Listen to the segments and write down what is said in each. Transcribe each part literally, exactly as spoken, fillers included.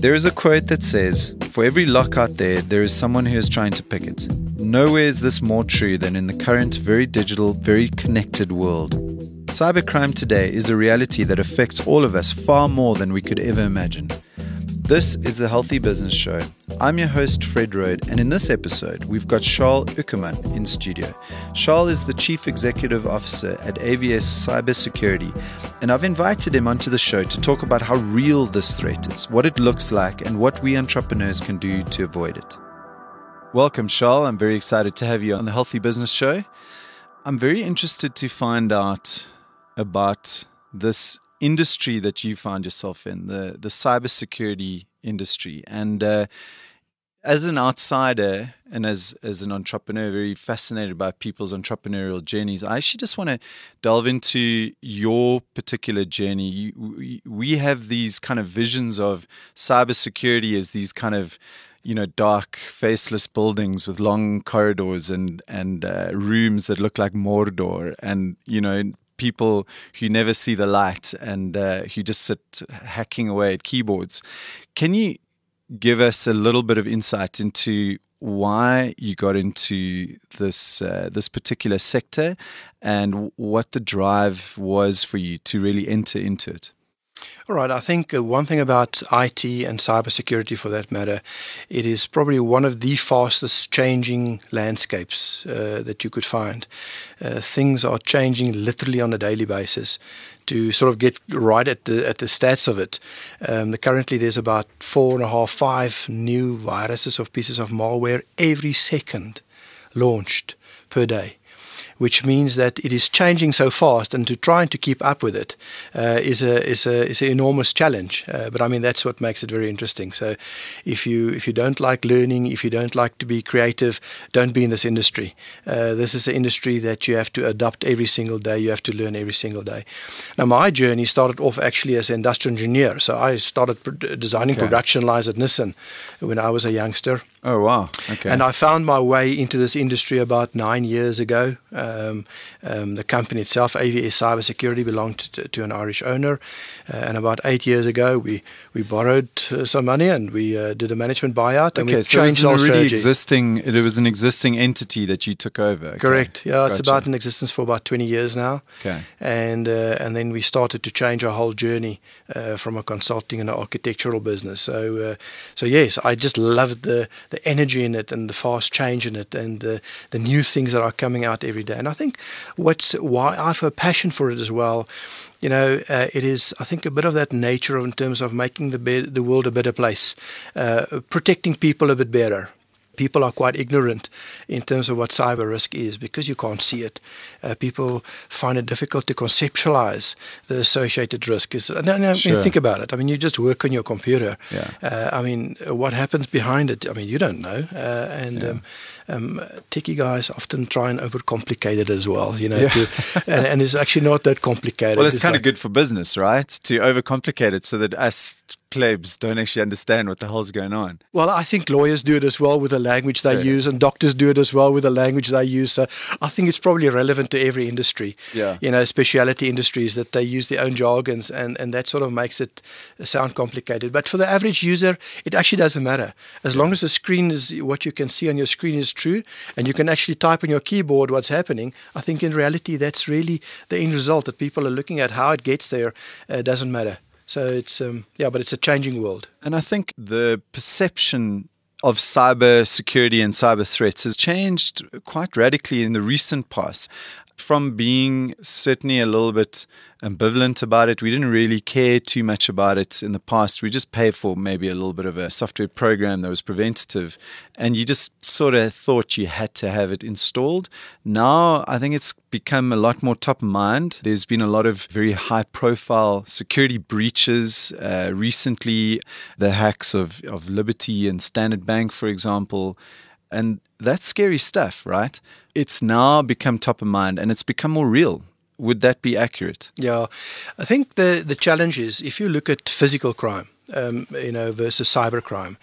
There is a quote that says, "For every lock out there, there is someone who is trying to pick it." Nowhere is this more true than in the current very digital, very connected world. Cybercrime today is a reality that affects all of us far more than we could ever imagine. This is the Healthy Business Show. I'm your host, Fred Rode, and in this episode, we've got Charles Uckerman in studio. Charles is the Chief Executive Officer at A V S Cybersecurity, and I've invited him onto the show to talk about how real this threat is, what it looks like, and what we entrepreneurs can do to avoid it. Welcome, Charles. I'm very excited to have you on the Healthy Business Show. I'm very interested to find out about this industry that you find yourself in, the, the cybersecurity industry. And uh, as an outsider and as, as an entrepreneur, very fascinated by people's entrepreneurial journeys, I actually just want to delve into your particular journey. You, we, we have these kind of visions of cybersecurity as these kind of, you know, dark, faceless buildings with long corridors and, and uh, rooms that look like Mordor and, you know, people who never see the light and uh, who just sit hacking away at keyboards. Can you give us a little bit of insight into why you got into this uh, this particular sector and what the drive was for you to really enter into it? All right. I think uh, one thing about I T and cybersecurity, for that matter, it is probably one of the fastest changing landscapes uh, that you could find. Uh, things are changing literally on a daily basis. To sort of get right at the at the stats of it, um, the, currently there's about four and a half, five new viruses or pieces of malware every second launched per day, which means that it is changing so fast, and to try to keep up with it uh, is a is a is an enormous challenge. Uh, but I mean, that's what makes it very interesting. So, if you if you don't like learning, if you don't like to be creative, don't be in this industry. Uh, this is an industry that you have to adopt every single day. You have to learn every single day. Now, my journey started off actually as an industrial engineer. So I started pro- designing okay. production lines at Nissan when I was a youngster. Oh, wow. Okay. And I found my way into this industry about nine years ago. Um, um, the company itself, A V S Cybersecurity, belonged to, to an Irish owner. Uh, and about eight years ago, we, we borrowed uh, some money and we uh, did a management buyout. And okay, we so changed it was our an already strategy. Existing, it was an existing entity that you took over. Okay. Correct. Yeah, it's Gotcha. about in existence for about twenty years now. Okay. And uh, and then we started to change our whole journey uh, from a consulting and an architectural business. So uh, so yes, I just loved the the energy in it and the fast change in it and uh, the new things that are coming out every day. And I think what's why I have a passion for it as well. You know, uh, it is, I think, a bit of that nature in terms of making the be- the world a better place, uh, protecting people a bit better. People are quite ignorant in terms of what cyber risk is because you can't see it. Uh, people find it difficult to conceptualize the associated risk. Is, no, no, sure. I mean, think about it. I mean, you just work on your computer. Yeah. Uh, I mean, what happens behind it? I mean, you don't know. Uh, and yeah. um, um, techie guys often try and overcomplicate it as well, you know, yeah. to, and, and it's actually not that complicated. Well, it's, it's kind like, of good for business, right? To overcomplicate it so that us plebs don't actually understand what the hell's going on. Well, I think lawyers do it as well with the language they yeah. use, and doctors do it as well with the language they use. So I think it's probably relevant to every industry. Yeah. You know, specialty industries that they use their own jargons, and, and that sort of makes it sound complicated. But for the average user, it actually doesn't matter. As long as the screen is what you can see on your screen is true, and you can actually type on your keyboard what's happening, I think in reality that's really the end result that people are looking at. How it gets there uh, doesn't matter. So it's, um, yeah, but it's a changing world. And I think the perception of cyber security and cyber threats has changed quite radically in the recent past. From being certainly a little bit ambivalent about it, we didn't really care too much about it in the past. We just paid for maybe a little bit of a software program that was preventative, and you just sort of thought you had to have it installed. Now, I think it's become a lot more top of mind. There's been a lot of very high-profile security breaches uh, recently, the hacks of, of Liberty and Standard Bank, for example, and that's scary stuff, right? It's now become top of mind and it's become more real. Would that be accurate? Yeah. I think the, the challenge is if you look at physical crime, um, you know, versus cyber crime,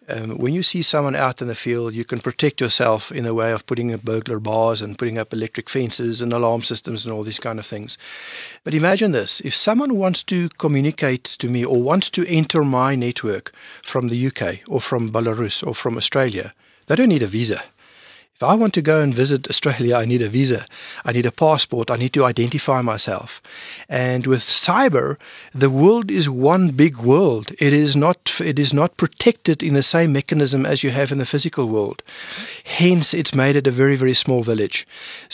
Um, when you see someone out in the field, you can protect yourself in a way of putting up burglar bars and putting up electric fences and alarm systems and all these kind of things. But imagine this, if someone wants to communicate to me or wants to enter my network from the U K or from Belarus or from Australia, they don't need a visa. If I want to go and visit Australia, I need a visa. I need a passport. I need to identify myself. And with cyber, the world is one big world. It is not, it is not protected in the same mechanism as you have in the physical world. Hence, it's made it a very, very small village.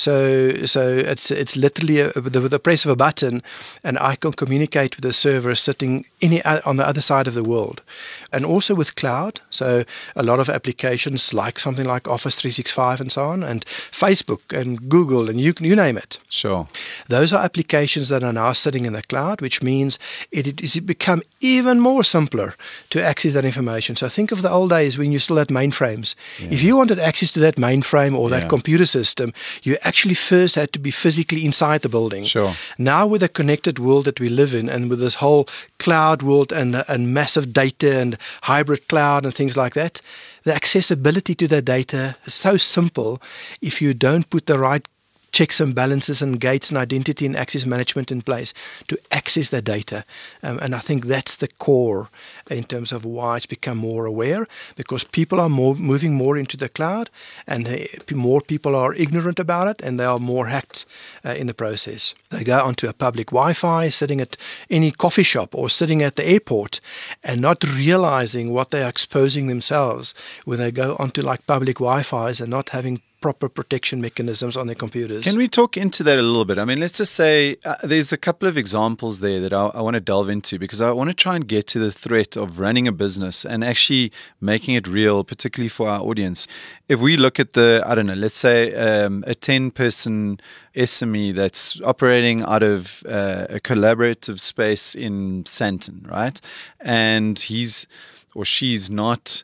So, so it's it's literally a, the, the press of a button, and I can communicate with a server sitting any, on the other side of the world. And also with cloud, so a lot of applications like something like Office three sixty-five and so on, and Facebook and Google and you you name it. Sure. Those are applications that are now sitting in the cloud, which means it it has become even more simpler to access that information. So think of the old days when you still had mainframes. Yeah. If you wanted access to that mainframe or that yeah. computer system, you actually first had to be physically inside the building. Sure. Now with the connected world that we live in, and with this whole cloud world and, and massive data and hybrid cloud and things like that, the accessibility to the data is so simple if you don't put the right checks and balances and gates and identity and access management in place to access the data. Um, and I think that's the core in terms of why it's become more aware, because people are more moving more into the cloud, and uh, more people are ignorant about it, and they are more hacked uh, in the process. They go onto a public Wi-Fi, sitting at any coffee shop or sitting at the airport, and not realizing what they are exposing themselves when they go onto like public Wi-Fi's and not having proper protection mechanisms on their computers. Can we talk into that a little bit? I mean, let's just say uh, there's a couple of examples there that I, I want to delve into, because I want to try and get to the threat of running a business and actually making it real, particularly for our audience. If we look at the, I don't know, let's say um, a ten-person S M E that's operating out of uh, a collaborative space in Sandton, right? And he's or she's not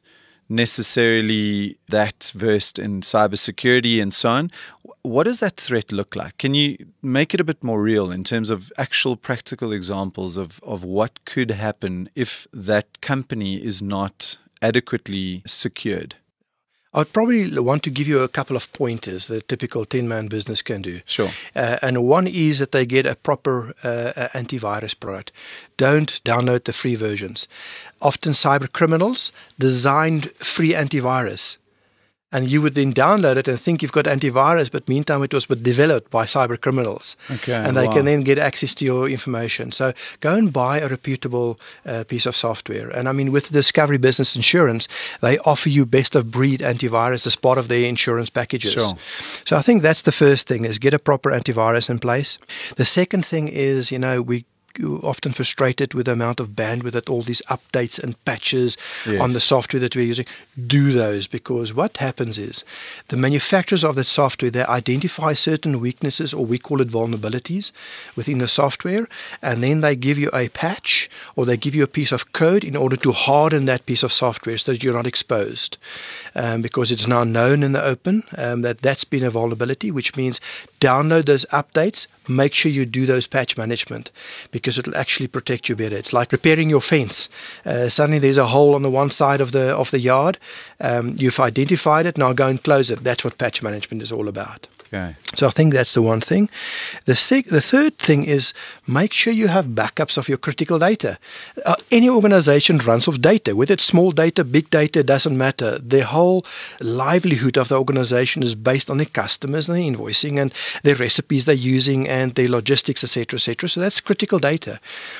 necessarily that versed in cybersecurity and so on. What does that threat look like? Can you make it a bit more real in terms of actual practical examples of, of what could happen if that company is not adequately secured? I'd probably want to give you a couple of pointers that a typical ten-man business can do. Sure. Uh, and one is that they get a proper uh, antivirus product. Don't download the free versions. Often cyber criminals designed free antivirus, and you would then download it and think you've got antivirus, but meantime it was developed by cyber criminals. Okay, and they wow. can then get access to your information. So go and buy a reputable uh, piece of software. And I mean, with Discovery Business Insurance, they offer you best of breed antivirus as part of their insurance packages. Sure. So I think that's the first thing, is get a proper antivirus in place. The second thing is, you know, we often frustrated with the amount of bandwidth that all these updates and patches yes. on the software that we're using. Do those, because what happens is the manufacturers of the software, they identify certain weaknesses, or we call it vulnerabilities, within the software, and then they give you a patch, or they give you a piece of code in order to harden that piece of software so that you're not exposed, um, because it's now known in the open um, that that's been a vulnerability, which means download those updates, make sure you do those patch management, because it'll actually protect you better. It's like repairing your fence. Uh, suddenly there's a hole on the one side of the of the yard. Um, you've identified it, now go and close it. That's what patch management is all about. Okay. So I think that's the one thing. The sec- the third thing is make sure you have backups of your critical data. Uh, any organization runs off data, whether it's small data, big data, doesn't matter. Their whole livelihood of the organization is based on their customers and their invoicing and their recipes they're using and their logistics, et cetera, et cetera. So that's critical data.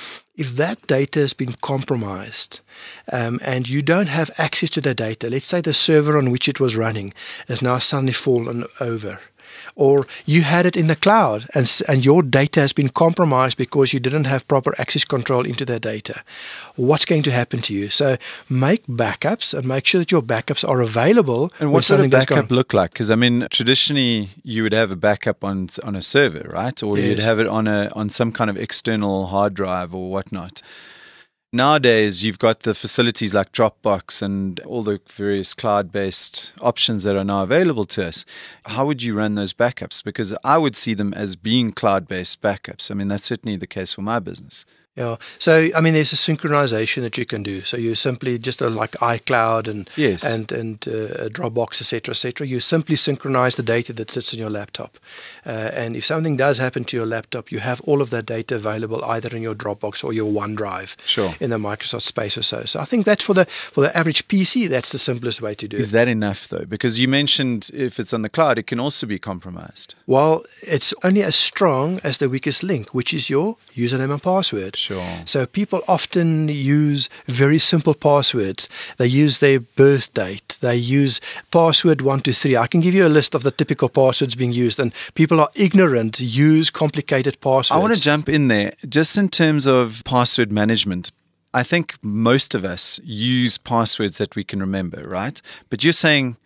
If that data has been compromised um, and you don't have access to the data, let's say the server on which it was running has now suddenly fallen over, or you had it in the cloud and, and your data has been compromised because you didn't have proper access control into that data, what's going to happen to you? So make backups and make sure that your backups are available. And what does a backup look like? Because I mean, traditionally you would have a backup on on a server, right? Or yes. you'd have it on a on some kind of external hard drive or whatnot. Nowadays, you've got the facilities like Dropbox and all the various cloud-based options that are now available to us. How would you run those backups? Because I would see them as being cloud-based backups. I mean, that's certainly the case for my business. Yeah. So, I mean, there's a synchronization that you can do. So you simply just uh, like iCloud and Yes. and and uh, Dropbox, et cetera, et cetera. You simply synchronize the data that sits on your laptop. Uh, and if something does happen to your laptop, you have all of that data available either in your Dropbox or your OneDrive Sure. in the Microsoft space or so. So I think that's for the for the average P C, that's the simplest way to do Is it. that enough, though? Because you mentioned if it's on the cloud, it can also be compromised. Well, it's only as strong as the weakest link, which is your username and password. Sure. So people often use very simple passwords. They use their birth date. They use password one two three. I can give you a list of the typical passwords being used, and people are ignorant, use complicated passwords. I want to jump in there just in terms of password management. I think most of us use passwords that we can remember, right? But you're saying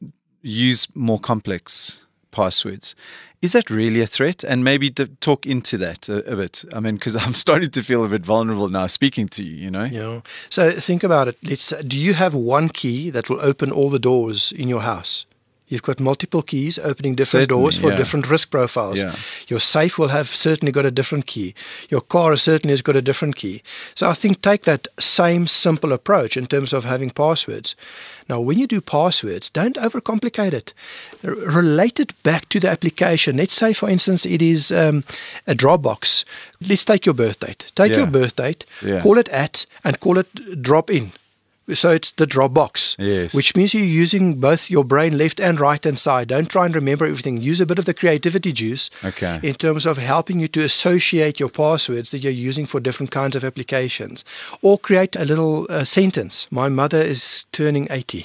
use more complex passwords. Is that really a threat? And maybe to talk into that a, a bit. I mean, because I'm starting to feel a bit vulnerable now speaking to you, you know? Yeah. So think about it. Let's, do you have one key that will open all the doors in your house? You've got multiple keys opening different Certainly, doors for yeah. different risk profiles. Yeah. Your safe will have certainly got a different key. Your car certainly has got a different key. So I think take that same simple approach in terms of having passwords. Now, when you do passwords, don't overcomplicate it. R- relate it back to the application. Let's say, for instance, it is um, a Dropbox. Let's take your birth date. Take Yeah. your birth date, Yeah. call it at, and call it drop in. So it's the Dropbox, Yes. which means you're using both your brain left and right hand side. Don't try and remember everything. Use a bit of the creativity juice Okay. in terms of helping you to associate your passwords that you're using for different kinds of applications. Or create a little uh, sentence. My mother is turning eighty.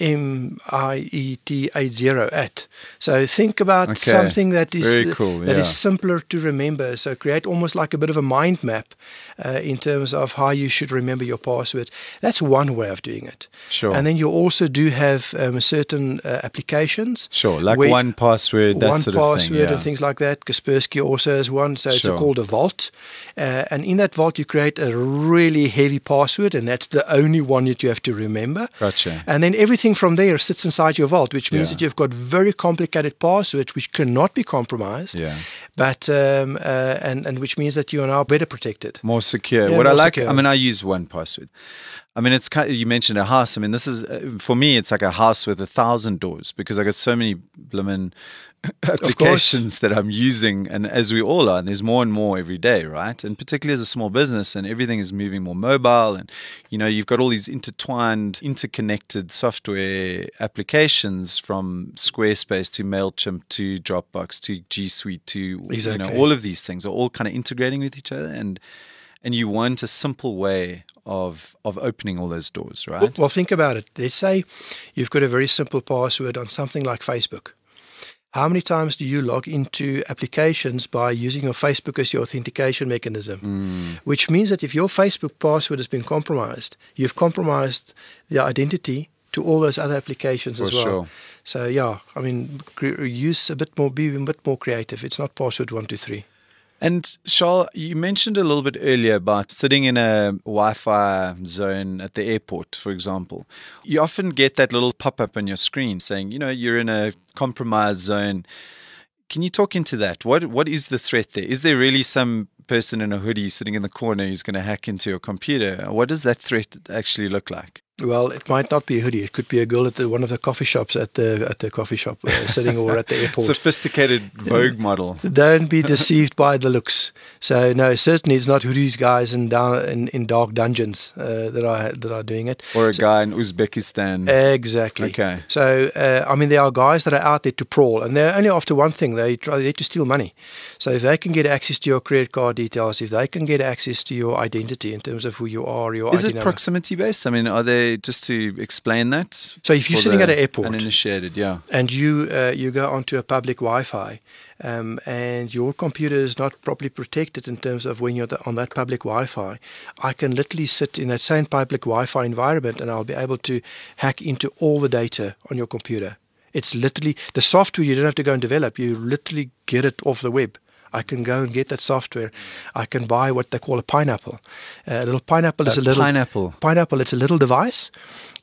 M I E T eighty at. So think about Okay. something that is Very cool, that is yeah. simpler to remember. So create almost like a bit of a mind map uh, in terms of how you should remember your passwords. That's one way of doing it. Sure. And then you also do have um, certain uh, applications. Sure, like where- one password, that one sort of thing. password Yeah. and things like that. Kaspersky also has one, so Sure. it's called a vault. Uh, and in that vault, you create a really heavy password, and that's the only one that you have to remember. Gotcha. And then everything from there sits inside your vault, which means Yeah. that you've got very complicated passwords which cannot be compromised. Yeah. But um, uh, and and which means that you are now better protected. More secure. Yeah, what I more like, secure. I mean, I use one password. I mean, it's kind of, you mentioned a house. I mean, this is, uh, for me, it's like a house with a thousand doors because I got so many blooming applications that I'm using, and as we all are, and there's more and more every day, right? And particularly as a small business, and everything is moving more mobile, and you know, you've got all these intertwined, interconnected software applications from Squarespace to Mailchimp to Dropbox to G Suite to you Exactly. know, all of these things are all kind of integrating with each other, and and you want a simple way of of opening all those doors, right? Well, well, think about it. Let's say you've got a very simple password on something like Facebook. How many times do you log into applications by using your Facebook as your authentication mechanism? Mm. Which means that if your Facebook password has been compromised, you've compromised the identity to all those other applications For as well. sure. So yeah, I mean, cre- use a bit more, be a bit more creative. It's not password one two three. And Charles, you mentioned a little bit earlier about sitting in a Wi-Fi zone at the airport, for example. You often get that little pop-up on your screen saying, you know, you're in a compromised zone. Can you talk into that? What What is the threat there? Is there really some person in a hoodie sitting in the corner who's going to hack into your computer? What does that threat actually look like? Well, it might not be a hoodie. It could be a girl at the, one of the coffee shops at the at the coffee shop uh, sitting, or at the airport. Sophisticated Vogue model. Don't be deceived by the looks. So no, certainly it's not hoodies guys in down in, in dark dungeons uh, that are that are doing it. Or a guy in Uzbekistan. Exactly. Okay. So uh, I mean, there are guys that are out there to prawl, and they're only after one thing: they try they to steal money. So if they can get access to your credit card details, if they can get access to your identity in terms of who you are, your Is I D it number. proximity based? I mean, are they, just to explain that? So if you're for sitting the at an airport, uninitiated, yeah. and you uh, you go onto a public Wi-Fi, um, and your computer is not properly protected in terms of when you're the, on that public Wi-Fi, I can literally sit in that same public Wi-Fi environment, and I'll be able to hack into all the data on your computer. It's literally the software. You don't have to go and develop. You literally get it off the web. I can go and get that software. I can buy what they call a pineapple. Uh, a little pineapple is A a little pineapple. Pineapple. It's a little device.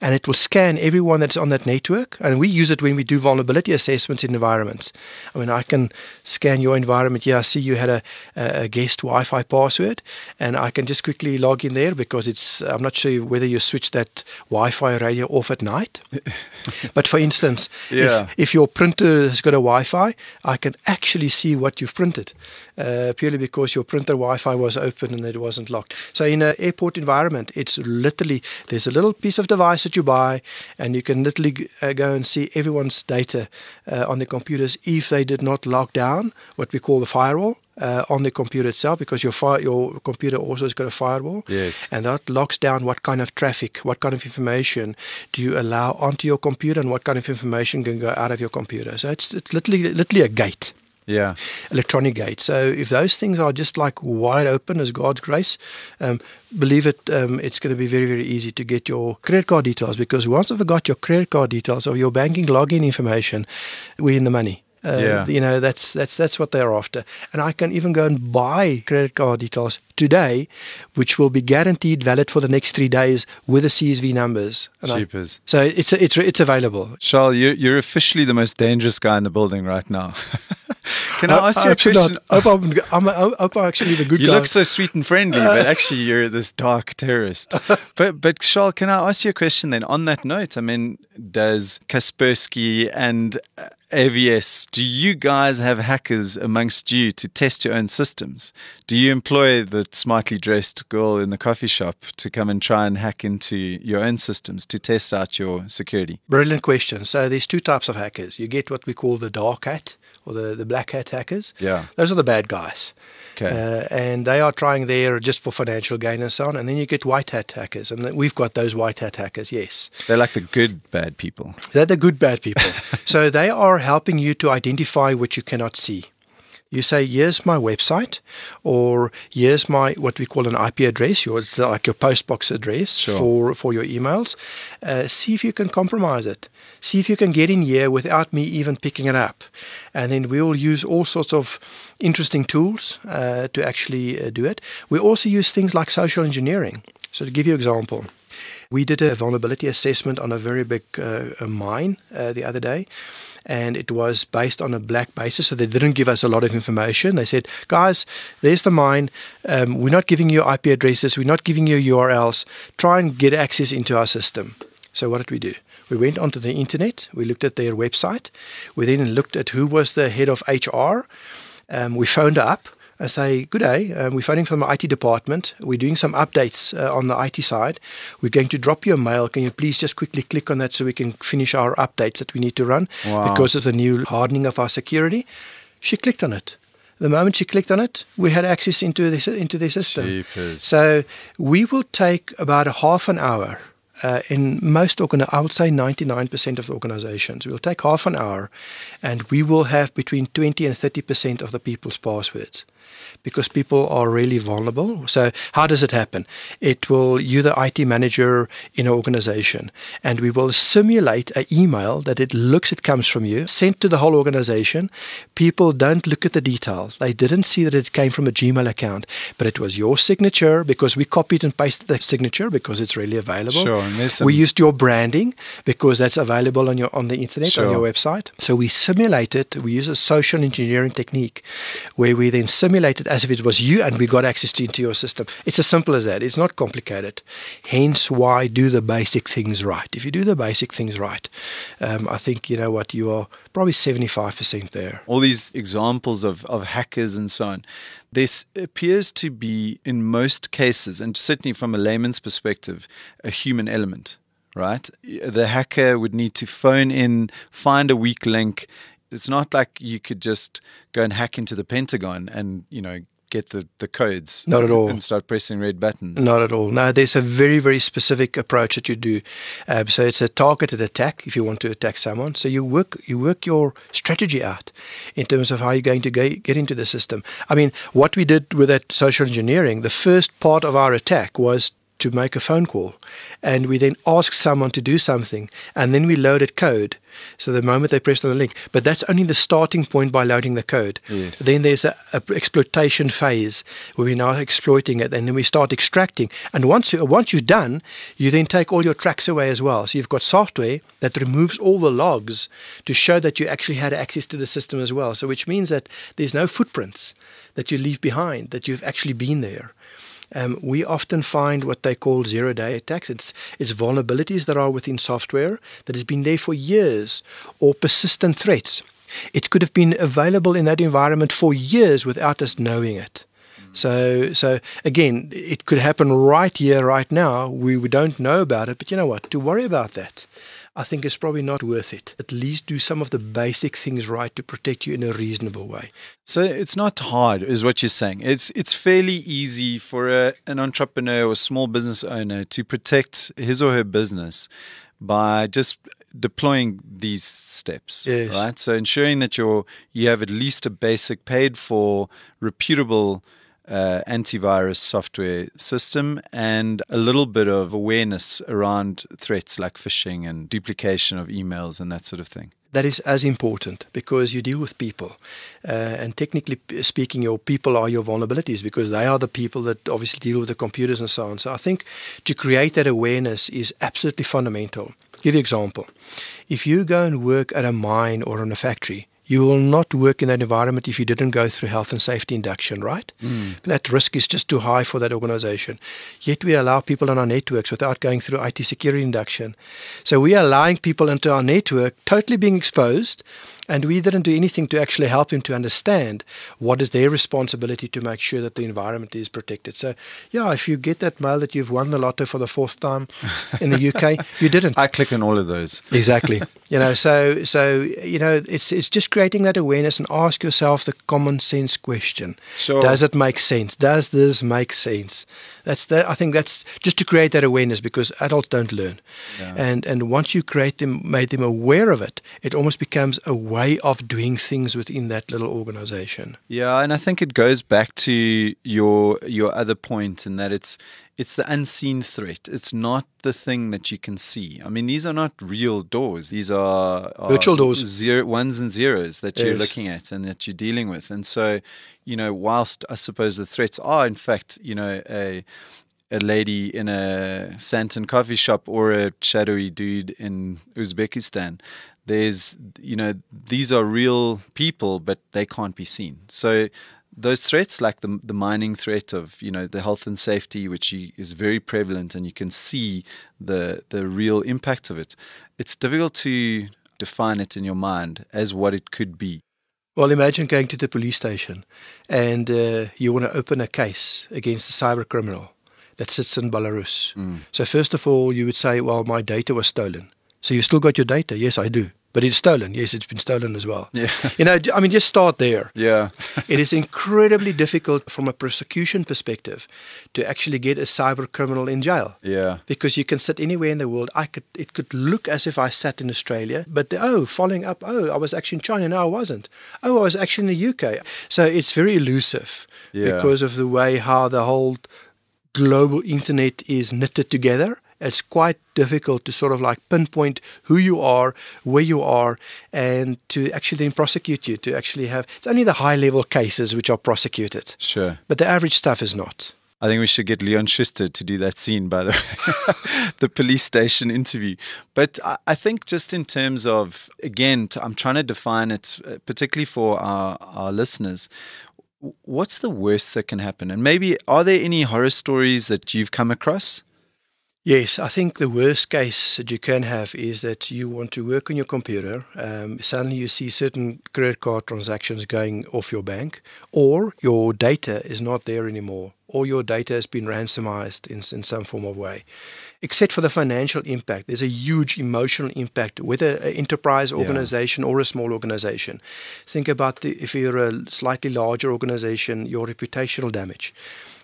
and it will scan everyone that's on that network. And we use it when we do vulnerability assessments in environments. I mean, I can scan your environment. Yeah, I see you had a, a guest Wi-Fi password, and I can just quickly log in there because it's, I'm not sure whether you switch that Wi-Fi radio off at night. But for instance, yeah. if, if your printer has got a Wi-Fi, I can actually see what you've printed, uh, purely because your printer Wi-Fi was open and it wasn't locked. So in an airport environment, it's literally, there's a little piece of device that you buy, and you can literally uh, go and see everyone's data uh, on the computers if they did not lock down what we call the firewall uh, on the computer itself, because your fire, your computer also has got a firewall. Yes. And that locks down what kind of traffic, what kind of information do you allow onto your computer, and what kind of information can go out of your computer. So it's it's literally literally a gate. Yeah. Electronic gate. So if those things are just like wide open as God's grace, um, believe it, um, it's going to be very, very easy to get your credit card details, because once I've got your credit card details or your banking login information, we're in the money. Uh, yeah. You know, that's that's that's what they're after. And I can even go and buy credit card details today, which will be guaranteed valid for the next three days with the C S V numbers. And Cheapers. I, so it's it's it's available. Charles, you're, you're officially the most dangerous guy in the building right now. Can I, I ask I, you I a question? Not. I hope I'm, I'm, I hope I'm actually the good you guy. You look so sweet and friendly, but actually you're this dark terrorist. But, but Charles, can I ask you a question then? On that note, I mean, does Kaspersky and A V S, do you guys have hackers amongst you to test your own systems? Do you employ the smartly dressed girl in the coffee shop to come and try and hack into your own systems to test out your security? Brilliant question. So there's two types of hackers. You get what we call the dark hat or the, the black hat hackers. Yeah. Those are the bad guys. Okay. Uh, and they are trying there just for financial gain and so on. And then you get white hat hackers. And we've got those white hat hackers, yes. They're like the good bad people. They're the good bad people. So they are helping you to identify what you cannot see. You say, here's my website, or here's my what we call an I P address, your, it's like your postbox address sure. for, for your emails. Uh, see if you can compromise it. See if you can get in here without me even picking it up. And then we will use all sorts of interesting tools uh, to actually uh, do it. We also use things like social engineering. So to give you an example, we did a vulnerability assessment on a very big uh, a mine uh, the other day. And it was based on a black basis, so they didn't give us a lot of information. They said, guys, there's the mine. Um, we're not giving you I P addresses. We're not giving you U R Ls. Try and get access into our system. So what did we do? We went onto the internet. We looked at their website. We then looked at who was the head of H R. Um, we phoned her up. I say, good day, um, we're phoning from the I T department. We're doing some updates uh, on the I T side. We're going to drop you a mail. Can you please just quickly click on that so we can finish our updates that we need to run wow. because of the new hardening of our security? She clicked on it. The moment she clicked on it, we had access into the, into their system. Jeepers. So we will take about a half an hour. Uh, in most, organ- I would say ninety-nine percent of the organizations, we'll take half an hour and we will have between twenty and thirty percent of the people's passwords, because people are really vulnerable. So how does it happen? It will, you're the I T manager in an organization, and we will simulate an email that it looks it comes from you, sent to the whole organization. People don't look at the details. They didn't see that it came from a Gmail account, but it was your signature, because we copied and pasted the signature because it's really available. Sure. Some... We used your branding because that's available on your on the internet, sure. on your website. So we simulate it. We use a social engineering technique where we then simulate it as if it was you and we got access to, into your system. It's as simple as that. It's not complicated. Hence why do the basic things right. If you do the basic things right, um, I think, you know what, you are probably seventy-five percent there. All these examples of, of hackers and so on. This appears to be, in most cases, and certainly from a layman's perspective, a human element, right? The hacker would need to phone in, find a weak link. It's not like you could just go and hack into the Pentagon and, you know, get the, the codes. Not at all. And start pressing red buttons. Not at all. No, there's a very, very specific approach that you do. Um, so it's a targeted attack if you want to attack someone. So you work you work your strategy out in terms of how you're going to get, get into the system. I mean, what we did with that social engineering, the first part of our attack was to make a phone call, and we then ask someone to do something, and then we loaded code. So the moment they pressed on the link, but that's only the starting point by loading the code. Yes. Then there's a, a exploitation phase where we're now exploiting it, and then we start extracting. And once you, once you're done, you then take all your tracks away as well. So you've got software that removes all the logs to show that you actually had access to the system as well. So which means that there's no footprints that you leave behind, that you've actually been there. Um, we often find what they call zero-day attacks. It's, it's vulnerabilities that are within software that has been there for years, or persistent threats. It could have been available in that environment for years without us knowing it. So, so again, it could happen right here, right now. We, we don't know about it, but you know what? To worry about that, I think it's probably not worth it. At least do some of the basic things right to protect you in a reasonable way. So it's not hard, is what you're saying. It's it's fairly easy for a, an entrepreneur or small business owner to protect his or her business by just deploying these steps, yes. right? So ensuring that you're you have at least a basic paid for reputable Uh, antivirus software system and a little bit of awareness around threats like phishing and duplication of emails and that sort of thing. That is as important because you deal with people. Uh, and technically speaking, your people are your vulnerabilities because they are the people that obviously deal with the computers and so on. So I think to create that awareness is absolutely fundamental. I'll give you an example. If you go and work at a mine or in a factory, you will not work in that environment if you didn't go through health and safety induction, right? Mm. That risk is just too high for that organization. Yet we allow people on our networks without going through I T security induction. So we are allowing people into our network totally being exposed, and we didn't do anything to actually help them to understand what is their responsibility to make sure that the environment is protected. So, yeah, if you get that mail that you've won the lotto for the fourth time in the U K, you didn't. I click on all of those. Exactly. You know, so so you know, it's it's just creating that awareness and ask yourself the common sense question. Sure. Does it make sense? Does this make sense? That's that. I think that's just to create that awareness because adults don't learn, Yeah. and and once you create them, made them aware of it, it almost becomes a way of doing things within that little organization. Yeah, and I think it goes back to your your other point in that it's it's the unseen threat. It's not the thing that you can see. I mean, these are not real doors. These are, are virtual doors, zero, ones and zeros that you're yes. looking at and that you're dealing with. And so, you know, whilst I suppose the threats are, in fact, you know, a a lady in a Santon coffee shop or a shadowy dude in Uzbekistan, there's, you know, these are real people, but they can't be seen. So those threats, like the the mining threat of, you know, the health and safety, which is very prevalent, and you can see the the real impact of it. It's difficult to define it in your mind as what it could be. Well, imagine going to the police station and uh, you want to open a case against a cyber criminal that sits in Belarus. Mm. So first of all, you would say, well, my data was stolen. So you still got your data? Yes, I do. But it's stolen. Yes, it's been stolen as well. Yeah. You know, I mean, just start there. Yeah. It is incredibly difficult from a prosecution perspective to actually get a cyber criminal in jail. Yeah. Because you can sit anywhere in the world. I could, it could look as if I sat in Australia, but the, oh, following up, oh, I was actually in China. No, I wasn't. Oh, I was actually in the U K. So it's very elusive Yeah. because of the way how the whole global internet is knitted together. It's quite difficult to sort of like pinpoint who you are, where you are, and to actually then prosecute you, to actually have, it's only the high level cases which are prosecuted. Sure. But the average stuff is not. I think we should get Leon Schuster to do that scene, by the way, the police station interview. But I, I think just in terms of, again, t- I'm trying to define it, uh, particularly for our, our listeners. What's the worst that can happen? And maybe, are there any horror stories that you've come across? Yes, I think the worst case that you can have is that you want to work on your computer. Um, suddenly you see certain credit card transactions going off your bank, or your data is not there anymore, or your data has been ransomized in, in some form of way. Except for the financial impact, there's a huge emotional impact, whether an enterprise organization yeah. or a small organization. Think about the, if you're a slightly larger organization, your reputational damage.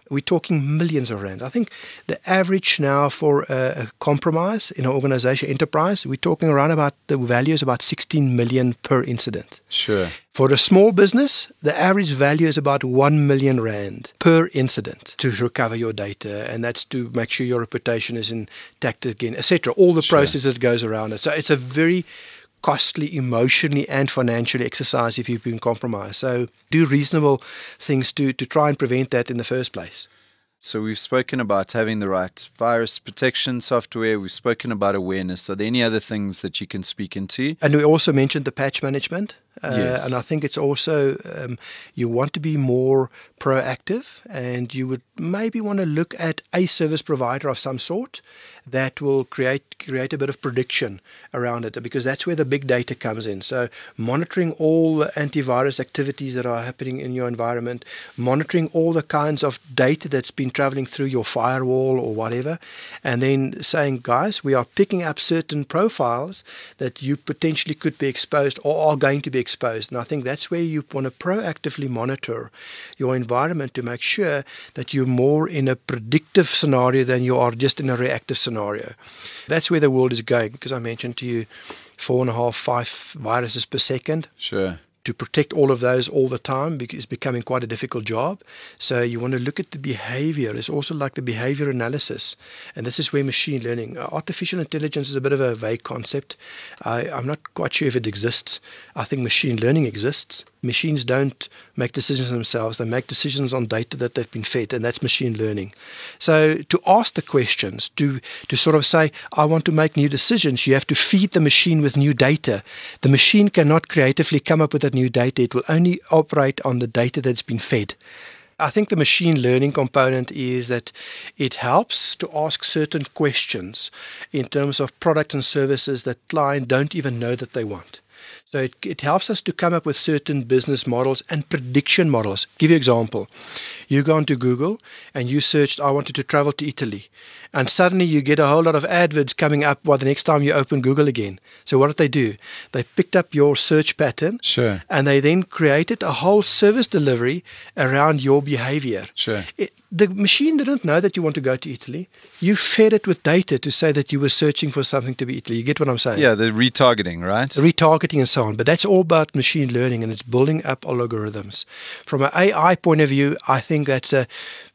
We're talking millions of rand. I think the average now for a, a compromise in an organization enterprise, we're talking around about the value is about sixteen million per incident. Sure. For a small business, the average value is about one million rand per incident to recover your data, and that's to make sure your reputation is intact again, et cetera. All the Sure. process that goes around it. So it's a very costly emotionally and financially exercise if you've been compromised. So do reasonable things to, to try and prevent that in the first place. So we've spoken about having the right virus protection software. We've spoken about awareness. Are there any other things that you can speak into? And we also mentioned the patch management. Uh, Yes. And I think it's also, um, you want to be more proactive, and you would maybe want to look at a service provider of some sort that will create create a bit of prediction around it, because that's where the big data comes in. So monitoring all the antivirus activities that are happening in your environment, monitoring all the kinds of data that's been traveling through your firewall or whatever, and then saying, guys, we are picking up certain profiles that you potentially could be exposed or are going to be exposed. And I think that's where you want to proactively monitor your environment to make sure that you're more in a predictive scenario than you are just in a reactive scenario. That's where the world is going, because I mentioned to you four and a half, five viruses per second. Sure. To protect all of those all the time is becoming quite a difficult job. So you want to look at the behavior. It's also like the behavior analysis. And this is where machine learning, uh, artificial intelligence is a bit of a vague concept. I, I'm not quite sure if it exists. I think machine learning exists. Machines don't make decisions themselves. They make decisions on data that they've been fed, and that's machine learning. So to ask the questions, to, to sort of say, I want to make new decisions, you have to feed the machine with new data. The machine cannot creatively come up with that new data. It will only operate on the data that's been fed. I think the machine learning component is that it helps to ask certain questions in terms of products and services that clients don't even know that they want. So it, it helps us to come up with certain business models and prediction models. Give you an example. You go onto Google and you searched, I wanted to travel to Italy. And suddenly you get a whole lot of adverts coming up while the next time you open Google again. So what did they do? They picked up your search pattern. Sure. And they then created a whole service delivery around your behavior. Sure. It, the machine didn't know that you want to go to Italy. You fed it with data to say that you were searching for something to be Italy. You get what I'm saying? Yeah, the retargeting, right? The retargeting and so on. But that's all about machine learning, and it's building up algorithms. From an A I point of view, I think that's a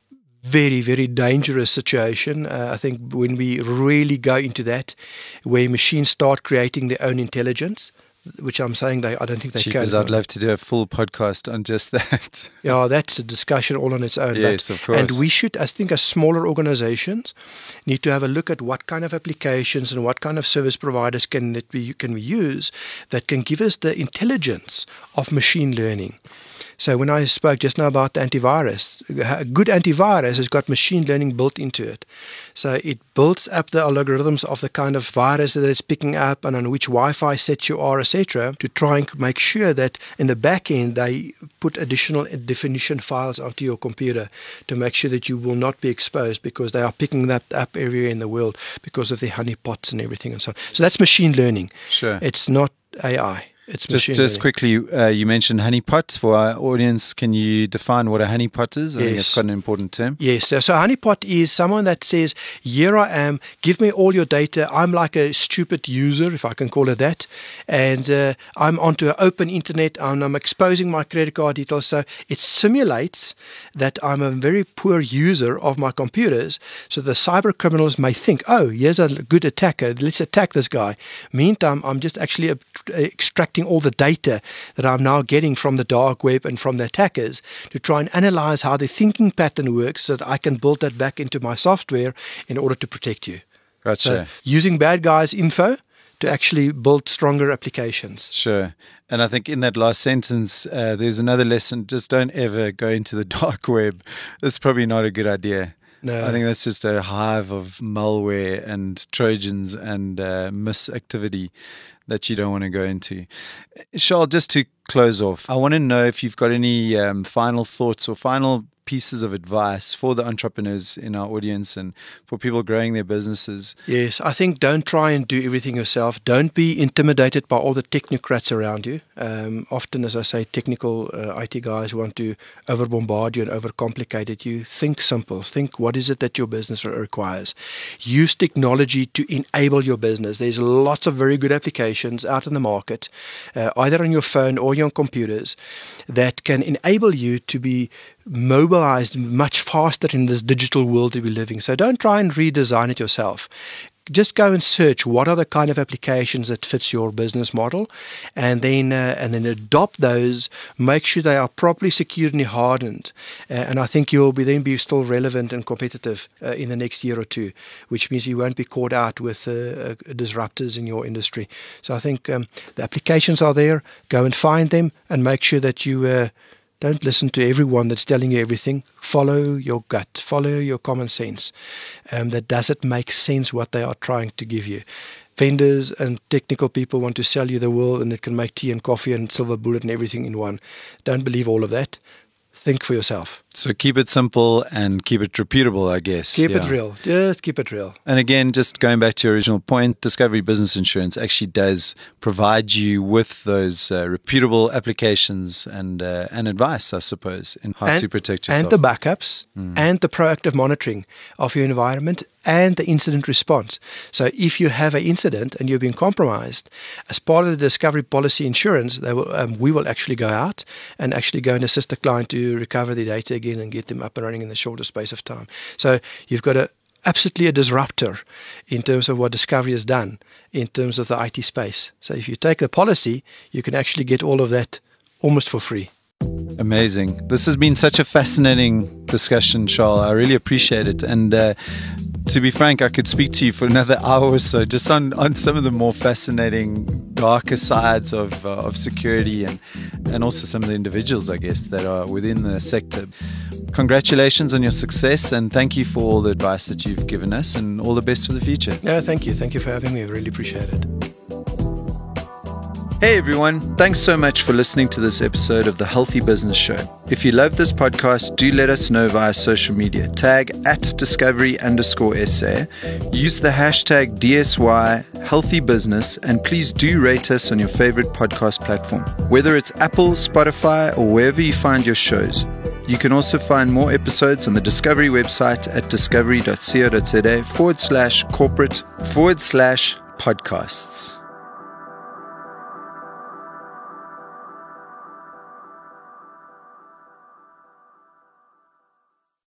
very, very dangerous situation. Uh, I think when we really go into that, where machines start creating their own intelligence, which I'm saying they, I don't think they Cheapers, can. I'd love to do a full podcast on just that. Yeah, that's a discussion all on its own. Yes, but, of course. And we should, I think, as smaller organizations, need to have a look at what kind of applications and what kind of service providers can it be, can we use that can give us the intelligence of machine learning. So when I spoke just now about the antivirus, a good antivirus has got machine learning built into it. So it builds up the algorithms of the kind of virus that it's picking up and on which Wi-Fi set you are, et cetera, to try and make sure that in the back end they put additional definition files onto your computer to make sure that you will not be exposed, because they are picking that up everywhere in the world because of the honeypots and everything and so on. So that's machine learning. Sure. It's not A I. It's Just, machine just learning. quickly, uh, you mentioned honeypot. For our audience, can you define what a honeypot is? I think Yes. it's quite an important term. Yes. So, so honeypot is someone that says, here I am, give me all your data. I'm like a stupid user, if I can call it that. And uh, I'm onto an open internet and I'm exposing my credit card details. So it simulates that I'm a very poor user of my computers. So the cyber criminals may think, oh, here's a good attacker. Let's attack this guy. Meantime, I'm just actually uh, extracting all the data that I'm now getting from the dark web and from the attackers to try and analyze how the thinking pattern works so that I can build that back into my software in order to protect you. Gotcha. So using bad guys' info to actually build stronger applications. Sure. And I think in that last sentence, uh, there's another lesson. Just don't ever go into the dark web. That's probably not a good idea. No. I think that's just a hive of malware and Trojans and uh, misactivity that you don't want to go into. Charles, just to close off, I want to know if you've got any um, final thoughts or final pieces of advice for the entrepreneurs in our audience and for people growing their businesses? Yes, I think don't try and do everything yourself. Don't be intimidated by all the technocrats around you. Um, often, as I say, technical uh, I T guys want to over-bombard you and overcomplicate it. You think simple. Think, what is it that your business requires? Use technology to enable your business. There's lots of very good applications out in the market, uh, either on your phone or your computers, that can enable you to be mobilized much faster in this digital world that we're living. So don't try and redesign it yourself. Just go and search what are the kind of applications that fits your business model, and then uh, and then adopt those. Make sure they are properly security hardened, uh, and I think you'll be then be still relevant and competitive uh, in the next year or two, which means you won't be caught out with uh, uh, disruptors in your industry. So I think um, the applications are there. Go and find them, and make sure that you. Uh, Don't listen to everyone that's telling you everything. Follow your gut. Follow your common sense. Um, that does it make sense what they are trying to give you? Vendors and technical people want to sell you the world, and it can make tea and coffee and silver bullet and everything in one. Don't believe all of that. Think for yourself. So keep it simple and keep it repeatable, I guess. Keep yeah. it real. Just keep it real. And again, just going back to your original point, Discovery Business Insurance actually does provide you with those uh, reputable applications and uh, and advice, I suppose, in how and, to protect yourself. And the backups mm. and the proactive monitoring of your environment and the incident response. So if you have an incident and you've been compromised, as part of the Discovery Policy Insurance, they will, um, we will actually go out and actually go and assist the client to recover the data again and get them up and running in the shortest space of time. So you've got a absolutely a disruptor in terms of what Discovery has done in terms of the I T space. So if you take the policy, you can actually get all of that almost for free. Amazing. This has been such a fascinating discussion, Charles. I really appreciate it. And uh, to be frank, I could speak to you for another hour or so just on, on some of the more fascinating, darker sides of uh, of security and, and also some of the individuals, I guess, that are within the sector. Congratulations on your success, and thank you for all the advice that you've given us, and all the best for the future. No, thank you. Thank you for having me. I really appreciate it. Hey everyone, thanks so much for listening to this episode of The Healthy Business Show. If you love this podcast, do let us know via social media. Tag at discovery underscore SA. Use the hashtag D S Y Healthy Business, and please do rate us on your favorite podcast platform, whether it's Apple, Spotify, or wherever you find your shows. You can also find more episodes on the Discovery website at discovery.co.za forward slash corporate forward slash podcasts.